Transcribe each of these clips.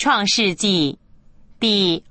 创世纪第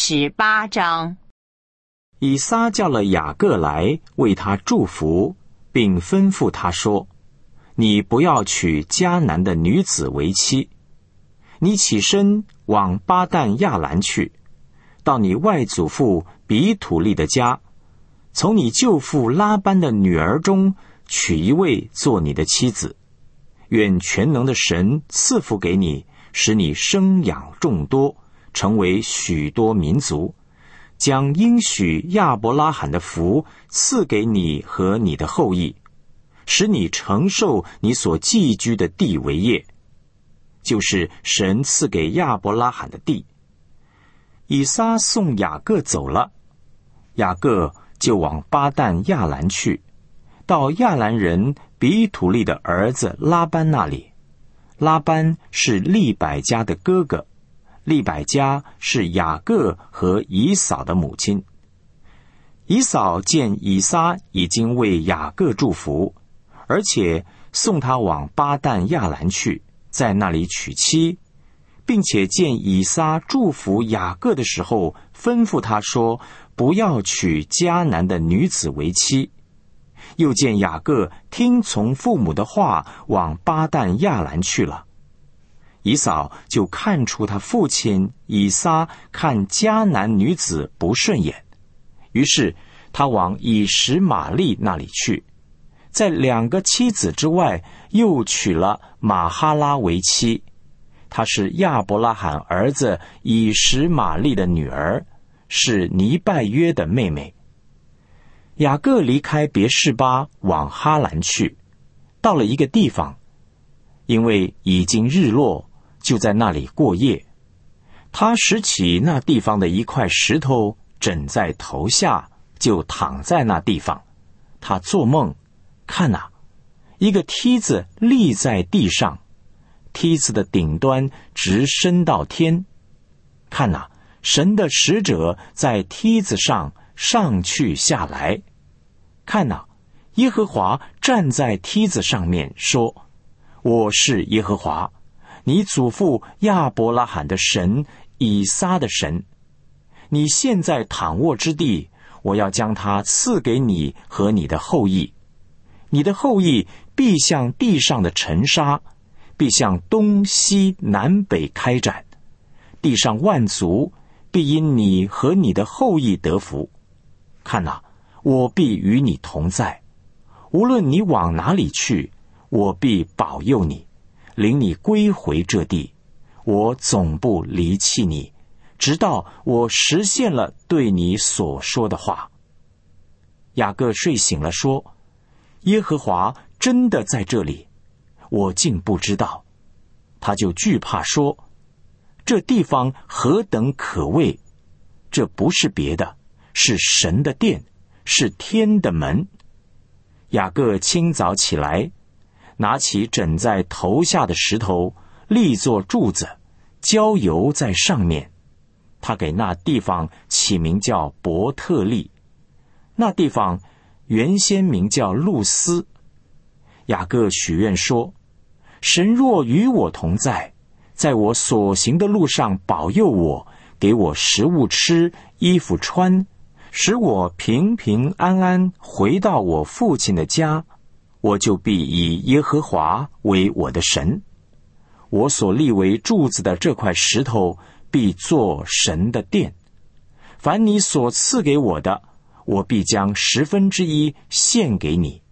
28章。 以撒叫了雅各来，为他祝福，并吩咐他说：你不要娶迦南的女子为妻，你起身往巴旦亚兰去，到你外祖父比土利的家，从你舅父拉班的女儿中娶一位做你的妻子。愿全能的神赐福给你，使你生养众多，成为许多民族，将应许亚伯拉罕的福赐给你和你的后裔，使你承受你所寄居的地为业，就是神赐给亚伯拉罕的地。以撒送雅各走了，雅各就往巴旦亚兰去，到亚兰人比土利的儿子拉班那里。拉班是利百加的哥哥，利百加是雅各和以扫的母亲。以扫见以撒已经为雅各祝福，而且送他往巴旦亚兰去，在那里娶妻，并且见以撒祝福雅各的时候，吩咐他说不要娶迦南的女子为妻。又见雅各听从父母的话，往巴旦亚兰去了。以扫就看出他父亲以撒看迦南女子不顺眼，于是他往以实玛利那里去，在2个妻子之外，又娶了玛哈拉为妻。她是亚伯拉罕儿子以实玛利的女儿，是尼拜约的妹妹。雅各离开别是巴，往哈兰去，到了一个地方，因为已经日落，就在那里过夜。他拾起那地方的一块石头，枕在头下，就躺在那地方。他做梦，看哪，一个梯子立在地上，梯子的顶端直伸到天。看哪，神的使者在梯子上上去下来。看哪，耶和华站在梯子上面说：我是耶和华，你祖父亚伯拉罕的神，以撒的神。你现在躺卧之地，我要将它赐给你和你的后裔。你的后裔必像地上的尘沙，必向东西南北开展。地上万族必因你和你的后裔得福。看哪，我必与你同在，无论你往哪里去，我必保佑你，领你归回这地。我总不离弃你，直到我实现了对你所说的话。雅各睡醒了，说：耶和华真的在这里，我竟不知道。他就惧怕说：这地方何等可畏！这不是别的，是神的殿，是天的门。雅各清早起来，拿起枕在头下的石头，立作柱子，浇油在上面。他给那地方起名叫伯特利，那地方原先名叫路斯。雅各许愿说：神若与我同在，在我所行的路上保佑我，给我食物吃，衣服穿，使我平平安安回到我父亲的家，我就必以耶和华为我的神。我所立为柱子的这块石头，必作神的殿。凡你所赐给我的，我必将1/10献给你。